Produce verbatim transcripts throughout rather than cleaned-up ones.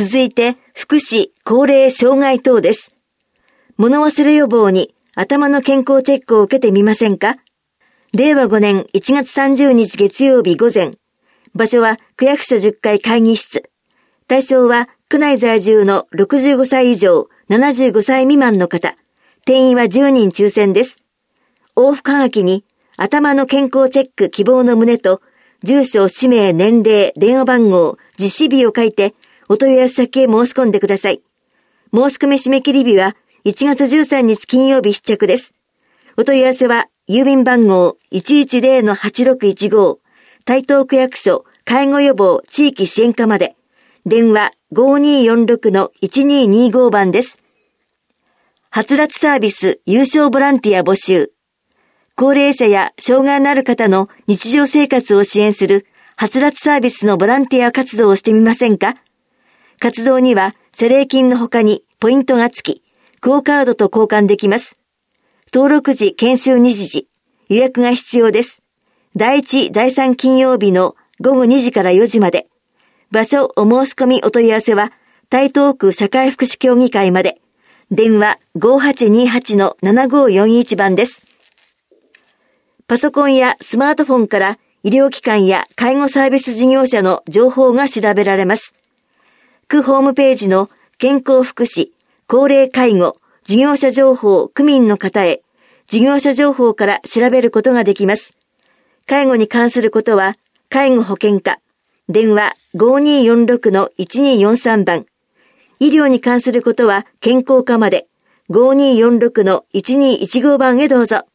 続いて、福祉、高齢、障害等です。物忘れ予防に頭の健康チェックを受けてみませんか？れいわごねんいちがつさんじゅうにち月曜日午前。場所は区役所じゅっかい会議室。対象は区内在住のろくじゅうごさい以上、ななじゅうごさい未満の方。定員はじゅうにん抽選です。往復はがきに頭の健康チェック希望の旨と、住所、氏名、年齢、電話番号、実施日を書いて、お問い合わせ先へ申し込んでください。申し込み締め切り日はいちがつじゅうさんにち金曜日必着です。お問い合わせは、郵便番号 いちいちゼロのはちろくいちご、台東区役所介護予防地域支援課まで、電話 ごにーよんろくのいちにーにーご 番です。はつらつサービス有償ボランティア募集。高齢者や障害のある方の日常生活を支援するはつらつサービスのボランティア活動をしてみませんか？活動には謝礼金の他にポイントが付き、クオカードと交換できます。登録時、研修日時、予約が必要です。だいいち、だいさん金曜日のごごにじからよじまで。場所、お申し込みお問い合わせは、台東区社会福祉協議会まで。電話 ごはちにーはちのななごーよんいち 番です。パソコンやスマートフォンから医療機関や介護サービス事業者の情報が調べられます。区ホームページの健康福祉、高齢介護、事業者情報、区民の方へ、事業者情報から調べることができます。介護に関することは、介護保険課、電話 ごにーよんろくのいちにーよんさん 番。医療に関することは健康課まで ごにーよんろくのいちにーいちご 番へどうぞ。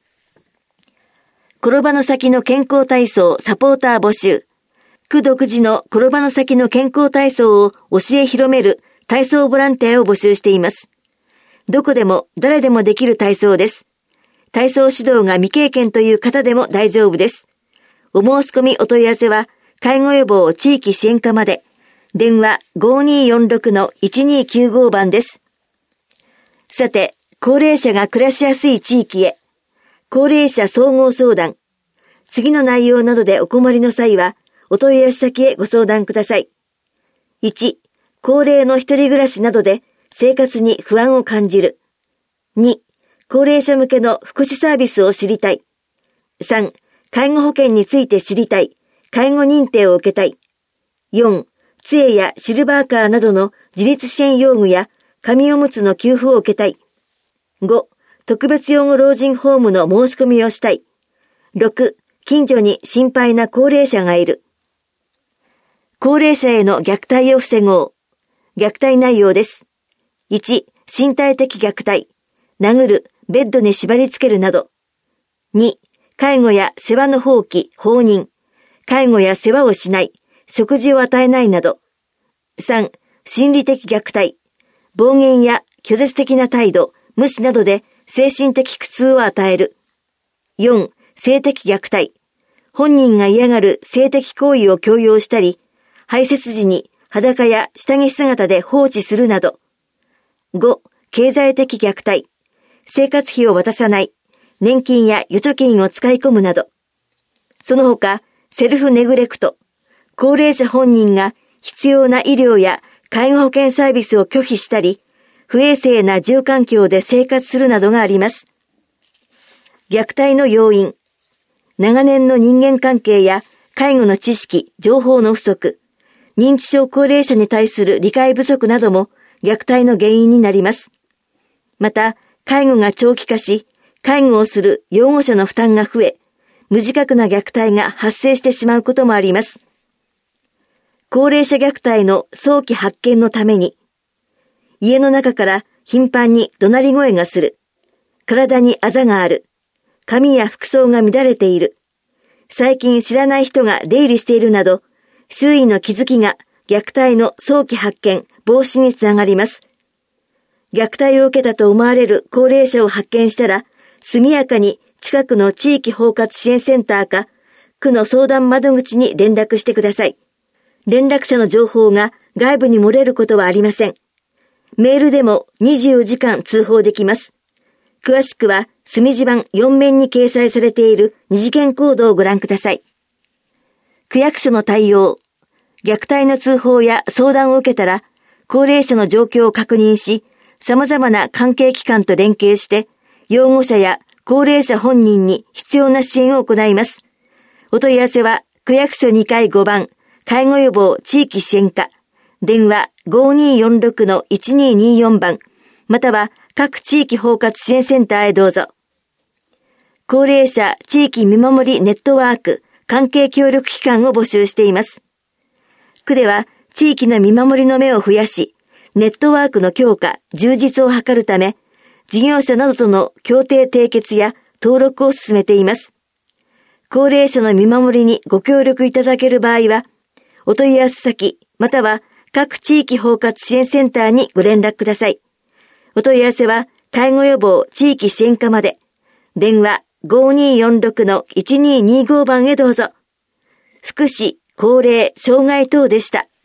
転ばの先の健康体操サポーター募集。区独自の転ばの先の健康体操を教え広める体操ボランティアを募集しています。どこでも誰でもできる体操です。体操指導が未経験という方でも大丈夫です。お申し込みお問い合わせは介護予防地域支援課まで。電話 ごにーよんろくのいちにーきゅうご 番です。さて、高齢者が暮らしやすい地域へ。高齢者総合相談。次の内容などでお困りの際は、お問い合わせ先へご相談ください。いち、高齢の一人暮らしなどで生活に不安を感じる。に、高齢者向けの福祉サービスを知りたい。さん、介護保険について知りたい。介護認定を受けたい。よん、杖やシルバーカーなどの自立支援用具や紙おむつの給付を受けたい。ご、特別養護老人ホームの申し込みをしたい。ろく、近所に心配な高齢者がいる。高齢者への虐待を防ごう。虐待内容です。いち、身体的虐待。殴る、ベッドに縛り付けるなど。に、介護や世話の放棄、放任。介護や世話をしない。食事を与えないなど。さん、心理的虐待。暴言や拒絶的な態度、無視などで精神的苦痛を与える。よん、性的虐待。本人が嫌がる性的行為を強要したり、排泄時に裸や下着姿で放置するなど。ご、経済的虐待。生活費を渡さない。年金や預貯金を使い込むなど。その他、セルフネグレクト。高齢者本人が必要な医療や介護保険サービスを拒否したり、不衛生な住環境で生活するなどがあります。虐待の要因。長年の人間関係や介護の知識、情報の不足、認知症高齢者に対する理解不足なども虐待の原因になります。また、介護が長期化し、介護をする養護者の負担が増え、無自覚な虐待が発生してしまうこともあります。高齢者虐待の早期発見のために、家の中から頻繁に怒鳴り声がする、体にあざがある、髪や服装が乱れている、最近知らない人が出入りしているなど、周囲の気づきが虐待の早期発見、防止につながります。虐待を受けたと思われる高齢者を発見したら、速やかに近くの地域包括支援センターか、区の相談窓口に連絡してください。連絡者の情報が外部に漏れることはありません。メールでもにじゅうよじかん通報できます。詳しくは墨字版よん面に掲載されている二次元コードをご覧ください。区役所の対応。虐待の通報や相談を受けたら、 高齢者の状況を確認し、様々な関係機関と連携して、養護者や高齢者本人に必要な支援を行います。お問い合わせは、区役所にかいごばん、介護予防地域支援課、電話 ごにーよんろくのいちにーにーよん 番、または各地域包括支援センターへどうぞ。高齢者地域見守りネットワーク関係協力機関を募集しています。区では地域の見守りの目を増やし、ネットワークの強化、充実を図るため、事業者などとの協定締結や登録を進めています。高齢者の見守りにご協力いただける場合は、お問い合わせ先、または各地域包括支援センターにご連絡ください。お問い合わせは、介護予防地域支援課まで、電話 ごにーよんろくのいちにーにーご 番へどうぞ。福祉、高齢、障害等でした。